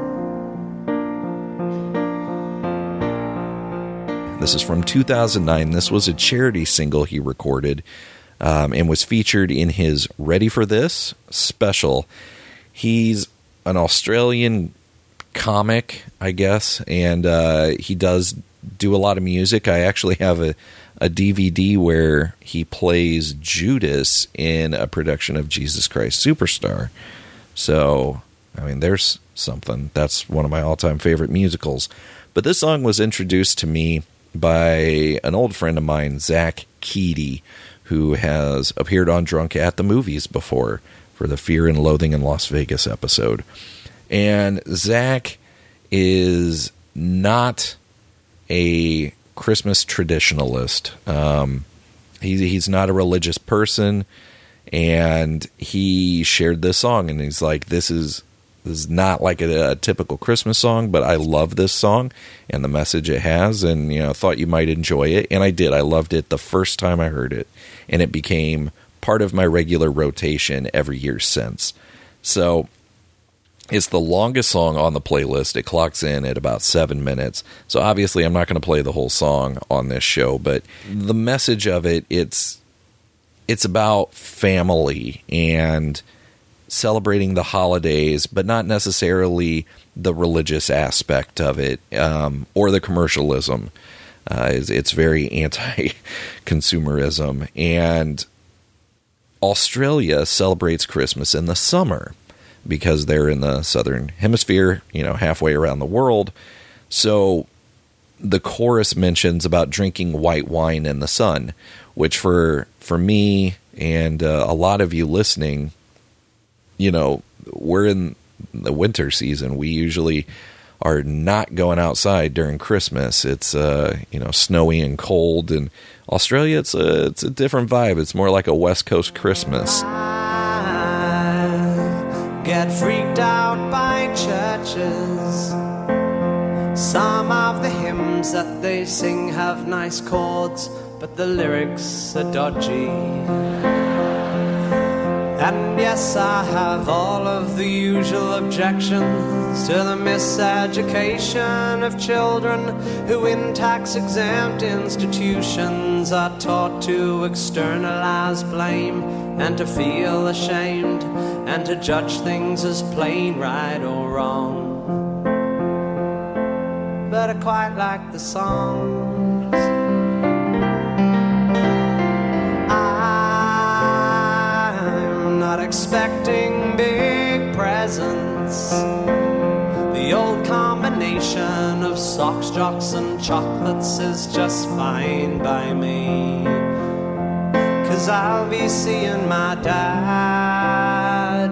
This is from two thousand nine. This was a charity single he recorded um, and was featured in his Ready for This special. He's an Australian comic, I guess, and uh, he does do a lot of music. I actually have a, a D V D where he plays Judas in a production of Jesus Christ Superstar. So, I mean, there's something. That's one of my all-time favorite musicals. But this song was introduced to me by an old friend of mine, Zach Keedy, who has appeared on Drunk at the Movies before for the Fear and Loathing in Las Vegas episode. And Zach is not a Christmas traditionalist. Um, he, he's not a religious person, and he shared this song, and he's like, this is This is not like a, a typical Christmas song, but I love this song and the message it has, and you know, thought you might enjoy it, and I did. I loved it the first time I heard it, and it became part of my regular rotation every year since. So it's the longest song on the playlist. It clocks in at about seven minutes. So obviously I'm not going to play the whole song on this show, but the message of it, it's it's about family and celebrating the holidays, but not necessarily the religious aspect of it, um, or the commercialism. Uh, it's, it's very anti-consumerism. And Australia celebrates Christmas in the summer because they're in the southern hemisphere, you know, halfway around the world. So the chorus mentions about drinking white wine in the sun, which for for me and uh, a lot of you listening, you know, we're in the winter season. We usually are not going outside during Christmas. It's uh, you know, snowy and cold. In Australia, it's a it's a different vibe. It's more like a West Coast Christmas. I get freaked out by churches. Some of the hymns that they sing have nice chords, but the lyrics are dodgy. And yes, I have all of the usual objections to the miseducation of children who in tax-exempt institutions are taught to externalize blame and to feel ashamed and to judge things as plain right or wrong. But I quite like the songs. Not expecting big presents. The old combination of of socks, jocks, and chocolates is just fine by me. 'Cause I'll be seeing my dad,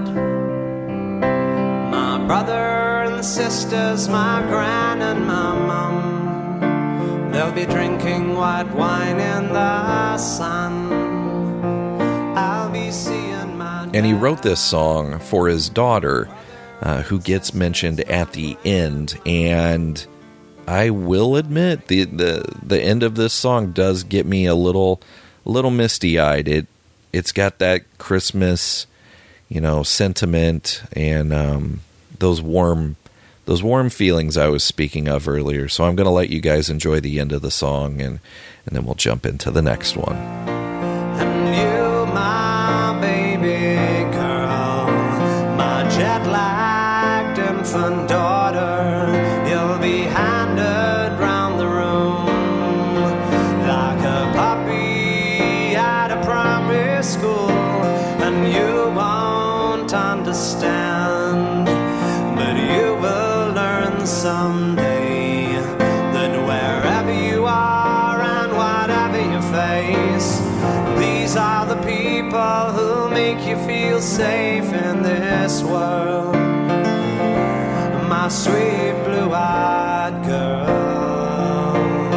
my brother and sisters, my gran and my mum. They'll be drinking white wine in the sun. I'll be seeing my dad. And he wrote this song for his daughter, uh, who gets mentioned at the end. And I will admit, the, the, the end of this song does get me a little... little misty-eyed. It it's got that Christmas, you know, sentiment and um, those warm those warm feelings I was speaking of earlier. So I'm going to let you guys enjoy the end of the song, and and then we'll jump into the next one. And you, my baby girl, my jet-lagged infant daughter, you'll be handed round the room like a puppy at a primary school, and you won't understand, but you will learn someday that wherever you are and whatever you face, these are the people who make you feel safe in this world. My sweet blue-eyed girl.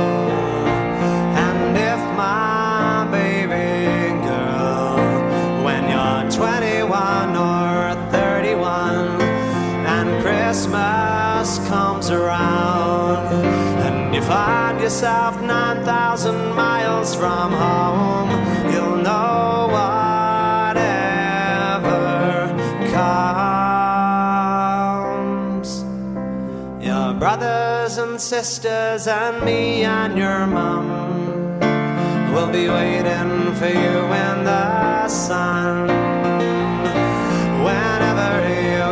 And if my baby girl, when you're twenty-one or thirty-one and Christmas comes around and you find yourself nine thousand miles from home, you'll know whatever comes. Your brothers and sisters and me and your mom will be waiting for you in the sun whenever you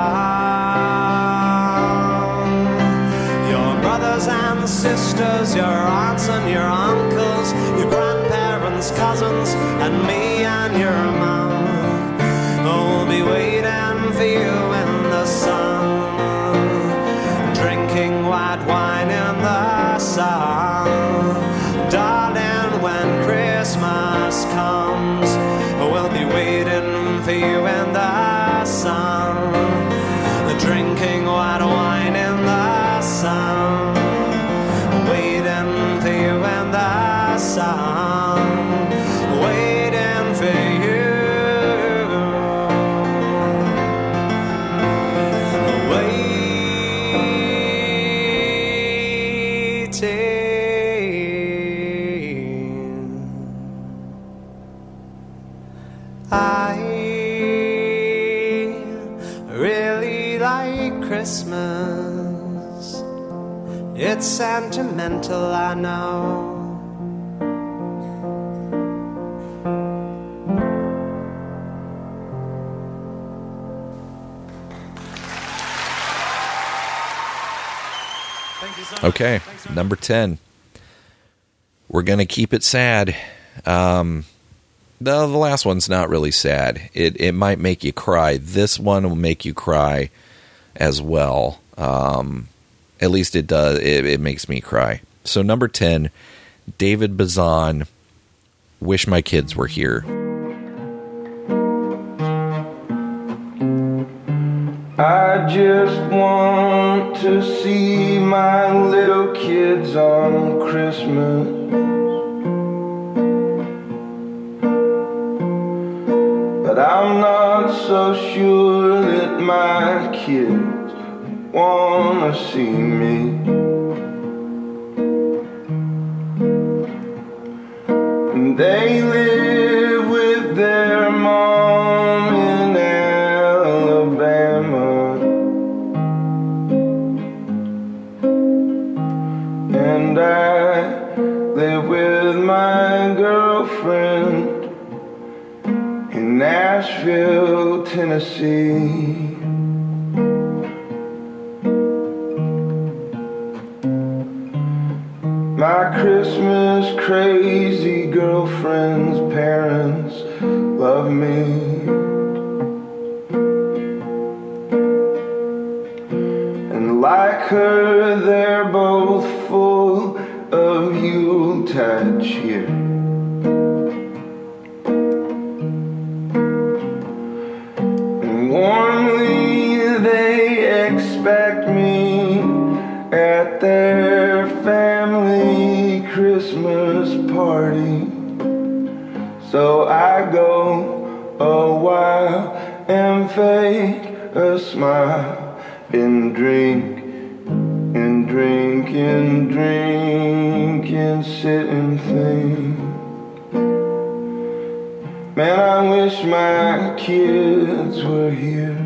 come. Your brothers and sisters, your aunts and your uncles, your grandparents, cousins, and me and your mom will be waiting for you in the sun, drinking white wine in the sun. Darling, when Christmas comes, we'll be waiting for you in the sun, drinking white wine in the sun, waiting for you in the sun, waiting for you, waiting. I really like Christmas. It's sentimental, I know. Okay, number ten. We're going to keep it sad. Um, the, the last one's not really sad. It it might make you cry. This one will make you cry as well. Um, at least it does. It, it makes me cry. So number ten, David Bazan, Wish My Kids Were Here. I just want to see my little kids on Christmas. But I'm not so sure that my kids want to see me. And they live with their mom in Alabama. And I live with my girlfriend in Nashville, Tennessee. My Christmas crazy girlfriend's parents love me. And like her, they're both So I go a while and fake a smile and drink and drink and drink and sit and think. Man, I wish my kids were here.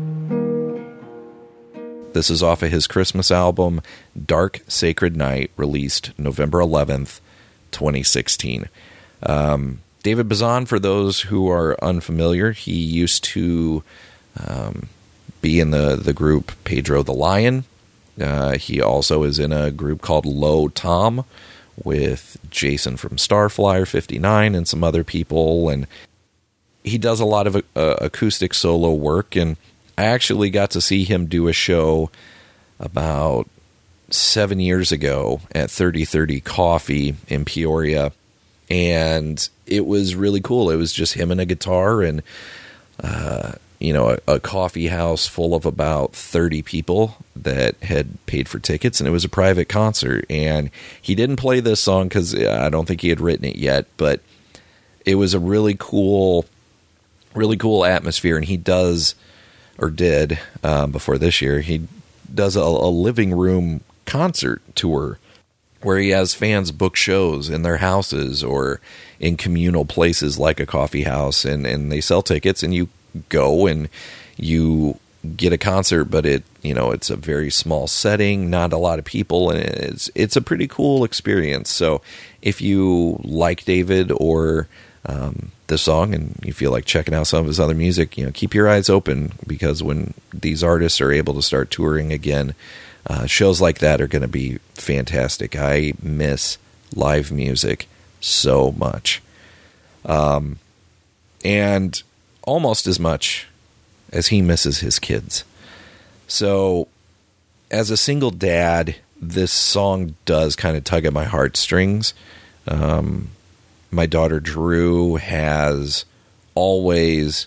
This is off of his Christmas album, Dark Sacred Night, released November eleventh, twenty sixteen. Um, David Bazan, for those who are unfamiliar, he used to um, be in the, the group Pedro the Lion. Uh, he also is in a group called Low Tom with Jason from Starflyer fifty-nine and some other people. And he does a lot of uh, acoustic solo work. And I actually got to see him do a show about seven years ago at thirty thirty Coffee in Peoria. And it was really cool. It was just him and a guitar and, uh, you know, a, a coffee house full of about thirty people that had paid for tickets. And it was a private concert. And he didn't play this song because I don't think he had written it yet. But it was a really cool, really cool atmosphere. And he does, or did, um, before this year, he does a, a living room concert tour where he has fans book shows in their houses or in communal places like a coffee house, and, and they sell tickets and you go and you get a concert, but it, you know, it's a very small setting, not a lot of people, and it's, it's a pretty cool experience. So if you like David or, um, this song and you feel like checking out some of his other music, you know, keep your eyes open, because when these artists are able to start touring again, Uh, shows like that are going to be fantastic. I miss live music so much. Um, and almost as much as he misses his kids. So, as a single dad, this song does kind of tug at my heartstrings. Um, my daughter Drew has always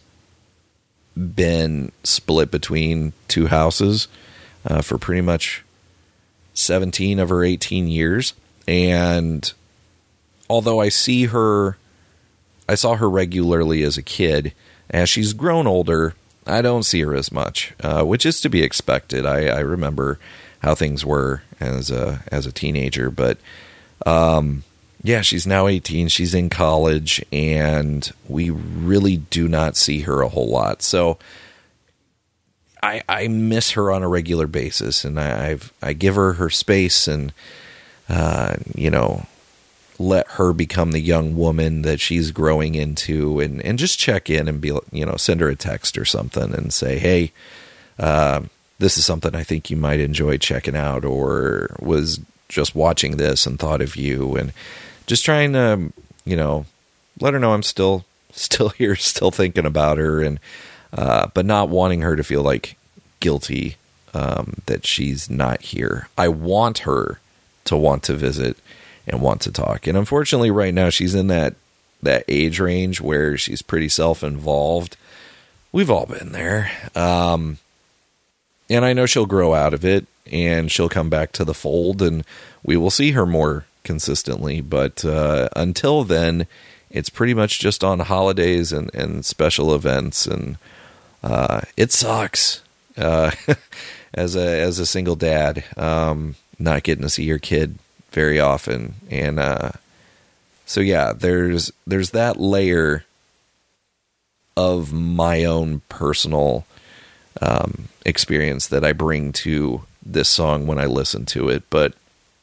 been split between two houses. Uh, for pretty much seventeen of her eighteen years. And although I see her, I saw her regularly as a kid, as she's grown older, I don't see her as much, uh, which is to be expected. I, I remember how things were as a, as a teenager, but um, yeah, she's now eighteen, she's in college, and we really do not see her a whole lot. So I, I miss her on a regular basis, and I, I've, I give her her space and, uh, you know, let her become the young woman that she's growing into, and, and just check in and be, you know, send her a text or something and say, hey, uh, this is something I think you might enjoy checking out, or was just watching this and thought of you, and just trying to, you know, let her know I'm still, still here, still thinking about her, and, Uh, but not wanting her to feel like guilty um, that she's not here. I want her to want to visit and want to talk. And unfortunately, right now, she's in that, that age range where she's pretty self-involved. We've all been there. Um, and I know she'll grow out of it, and she'll come back to the fold, and we will see her more consistently. But uh, until then, it's pretty much just on holidays and, and special events, and Uh, it sucks, uh, as a, as a single dad, um, not getting to see your kid very often. And, uh, so yeah, there's, there's that layer of my own personal, um, experience that I bring to this song when I listen to it. But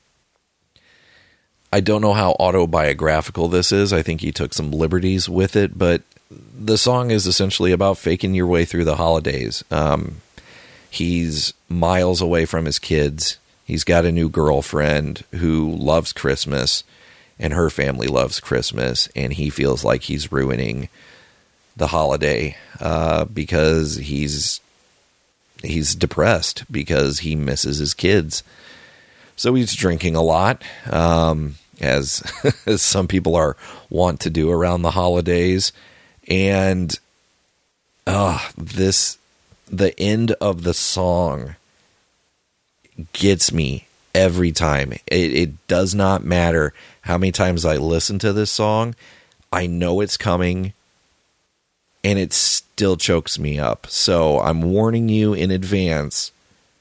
I don't know how autobiographical this is. I think he took some liberties with it, but the song is essentially about faking your way through the holidays. Um, he's miles away from his kids. He's got a new girlfriend who loves Christmas, and her family loves Christmas, and he feels like he's ruining the holiday uh, because he's he's depressed because he misses his kids. So he's drinking a lot, um, as, as some people are wont to do around the holidays. And uh, this, the end of the song gets me every time. It, it does not matter how many times I listen to this song. I know it's coming, and it still chokes me up. So I'm warning you in advance.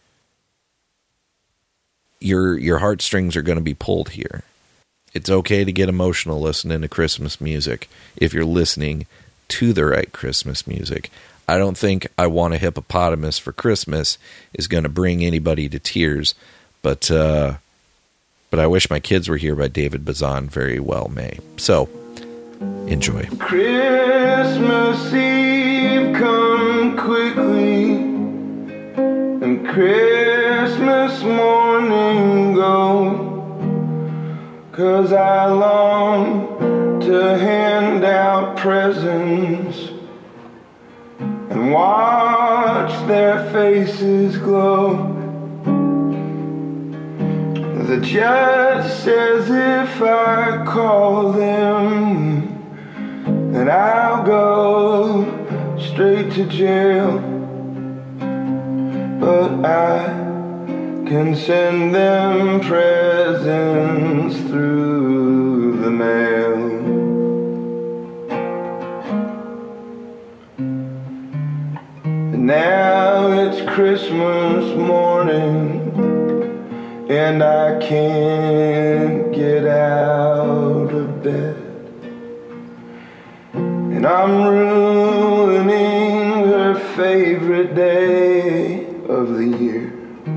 Your your heartstrings are going to be pulled here. It's okay to get emotional listening to Christmas music if you're listening to the right Christmas music. I don't think I Want a Hippopotamus for Christmas is going to bring anybody to tears, but uh, but I Wish My Kids Were Here by David Bazan very well may. So, enjoy. Christmas Eve come quickly, and Christmas morning go, 'cause I long to hand out presents and watch their faces glow. The judge says if I call them, then I'll go straight to jail. But I can send them presents through the mail. Now it's Christmas morning, and I can't get out of bed, and I'm ruining her favorite day of the year.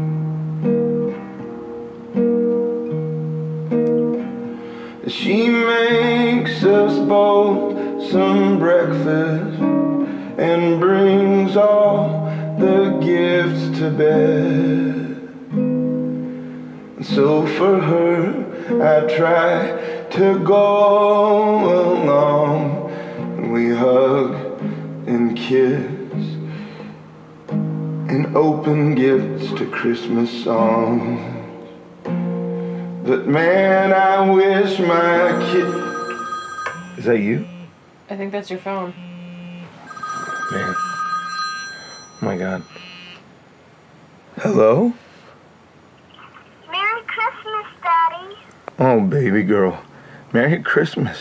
She makes us both some breakfast and brings all the gifts to bed. And so for her I try to go along, and we hug and kiss and open gifts to Christmas songs. But man, I wish my kid... Is that you? I think that's your phone. Man. Oh my God. Hello? Merry Christmas, Daddy. Oh, baby girl. Merry Christmas.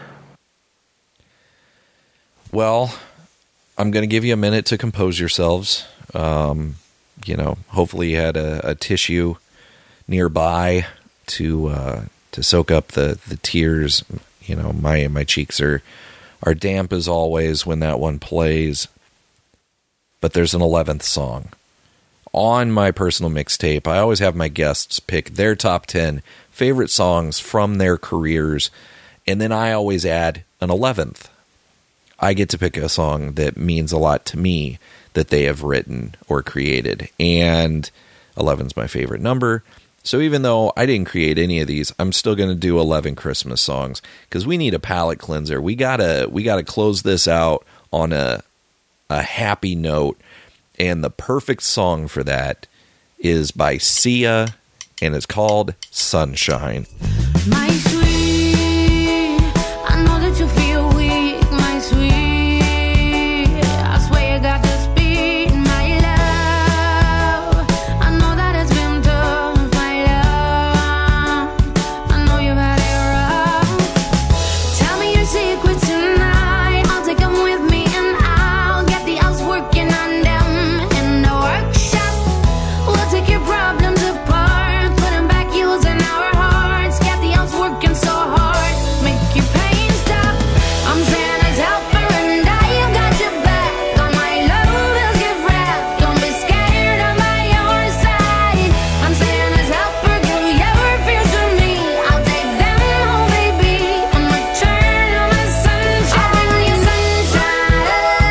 Well, I'm going to give you a minute to compose yourselves. Um, you know, hopefully you had a, a tissue nearby to uh, to soak up the, the tears. You know, my my cheeks are are damp as always when that one plays. But there's an eleventh song. On my personal mixtape, I always have my guests pick their top ten favorite songs from their careers, and then I always add an eleventh. I get to pick a song that means a lot to me that they have written or created, and eleven's my favorite number. So even though I didn't create any of these, I'm still going to do eleven Christmas songs because we need a palate cleanser. We gotta we gotta close this out on a a happy note, and the perfect song for that is by Sia, and it's called Sunshine. My sweet, I know that you feel weak, my sweet. I swear you got the speed, my love. I know that it's been tough, my love. I know you've had it rough. Tell me your secrets tonight. I'll take them with me and I'll get the house working on them in the workshop. We'll take your problems apart, put them back using our hearts. Get the house working so hard, make your pain stop. I'm Santa's helper and I have got your back. All my love is gift wrapped. Don't be scared, I'm by your side. I'm Santa's helper, give your fears to me. I'll take them home, baby, in return of my sunshine. I'll bring you sunshine.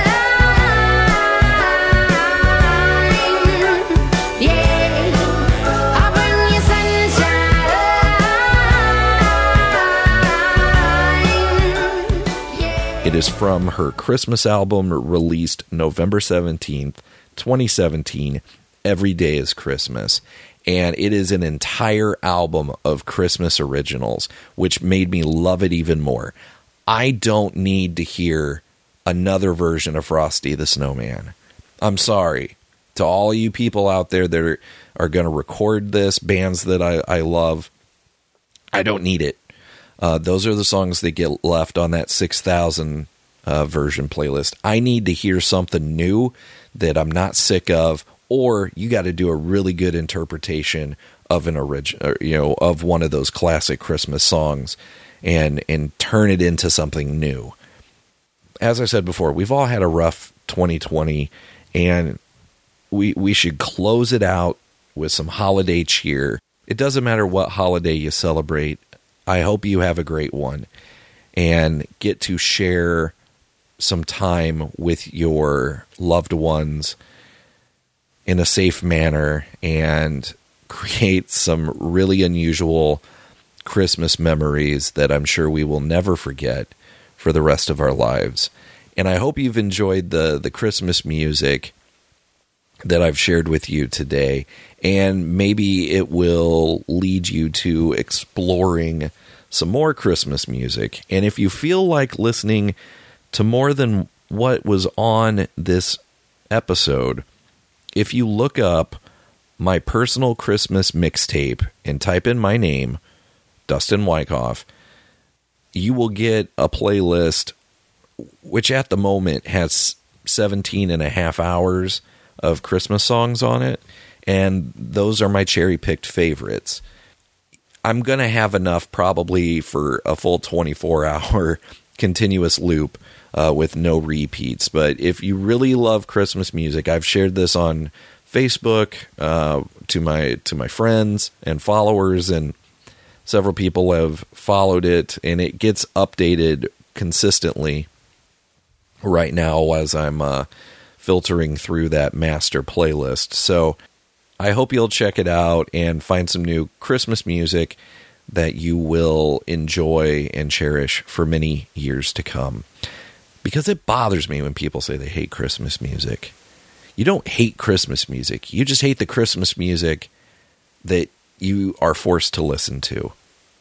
Yeah, I'll bring you sunshine. Yeah. It is from her Christmas album released November seventeenth, twenty seventeen, Every Day is Christmas. And it is an entire album of Christmas originals, which made me love it even more. I don't need to hear another version of Frosty the Snowman. I'm sorry to all you people out there that are, are going to record this, bands that I, I love. I don't need it. Uh, those are the songs that get left on that six thousand uh, version playlist. I need to hear something new that I'm not sick of, or you got to do a really good interpretation of an original, you know, of one of those classic Christmas songs, and and turn it into something new. As I said before, we've all had a rough twenty twenty, and we we should close it out with some holiday cheer. It doesn't matter what holiday you celebrate. I hope you have a great one and get to share some time with your loved ones in a safe manner and create some really unusual Christmas memories that I'm sure we will never forget for the rest of our lives. And I hope you've enjoyed the, the Christmas music that I've shared with you today, and maybe it will lead you to exploring some more Christmas music. And if you feel like listening to more than what was on this episode, if you look up my personal Christmas mixtape and type in my name, Dustin Wyckoff, you will get a playlist which at the moment has seventeen and a half hours of Christmas songs on it, and those are my cherry-picked favorites. I'm going to have enough probably for a full twenty-four hour continuous loop uh, with no repeats. But if you really love Christmas music, I've shared this on Facebook uh, to my to my friends and followers, and several people have followed it, and it gets updated consistently right now as I'm uh, filtering through that master playlist. So I hope you'll check it out and find some new Christmas music that you will enjoy and cherish for many years to come. Because it bothers me when people say they hate Christmas music. You don't hate Christmas music. You just hate the Christmas music that you are forced to listen to.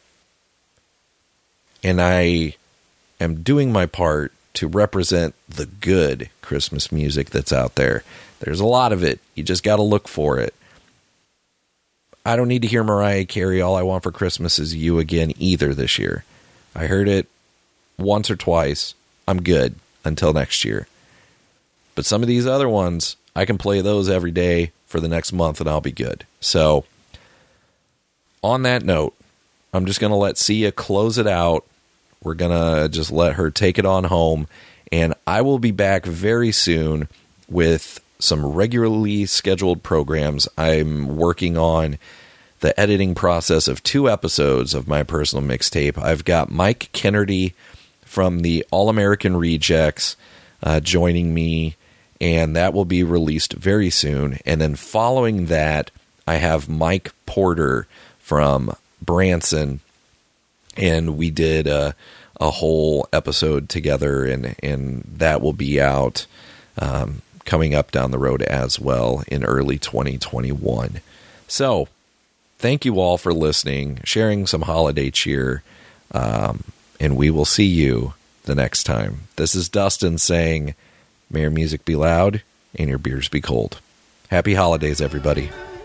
And I am doing my part to represent the good Christmas music that's out there. There's a lot of it. You just got to look for it. I don't need to hear Mariah Carey, All I Want for Christmas Is You again either this year. I heard it once or twice. I'm good until next year. But some of these other ones, I can play those every day for the next month and I'll be good. So, on that note, I'm just going to let Sia close it out. We're going to just let her take it on home. And I will be back very soon with some regularly scheduled programs. I'm working on the editing process of two episodes of my personal mixtape. I've got Mike Kennedy from the All-American Rejects uh, joining me, and that will be released very soon. And then following that, I have Mike Porter from Branson, and we did a, a whole episode together, and, and that will be out um, coming up down the road as well in early twenty twenty-one. So, thank you all for listening, sharing some holiday cheer, um, and we will see you the next time. This is Dustin saying, may your music be loud and your beers be cold. Happy holidays, everybody.